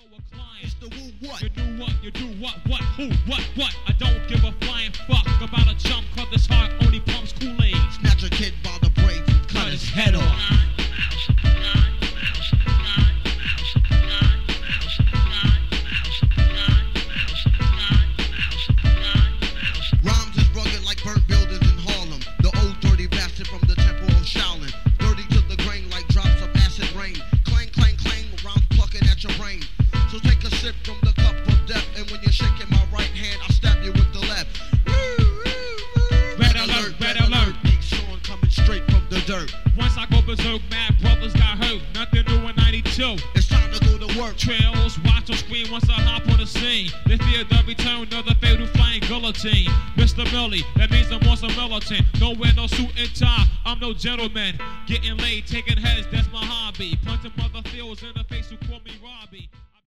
a client. It's the woo what? You do what, who, what? I don't give a flying fuck about a chump, cause this heart only pumps Kool-Aid. Snatch a kid by the braids and cut his head off. Rhymes is rugged like burnt buildings in Harlem. The old dirty bastard from the temple of Shaolin. Dirty to the grain like drops of acid rain. Clang, clang, clang, rhymes plucking at your brain. So take a sip from the cup of death, and when you're shaking my right hand, I stab you with the left. Red alert, red alert. Big Sean coming straight from the dirt. Once I go berserk, mad brothers got hurt. Nothing new in 92. It's time to go to work. Trails, watch on screen once I hop on the scene. They fear the return of the fatal flying guillotine. Mr. Millie, that means I'm more some militant. Nowhere, no suit and tie, I'm no gentleman. Getting laid, taking heads, that's my hobby. Punching mother fields in the face who call me Robbie.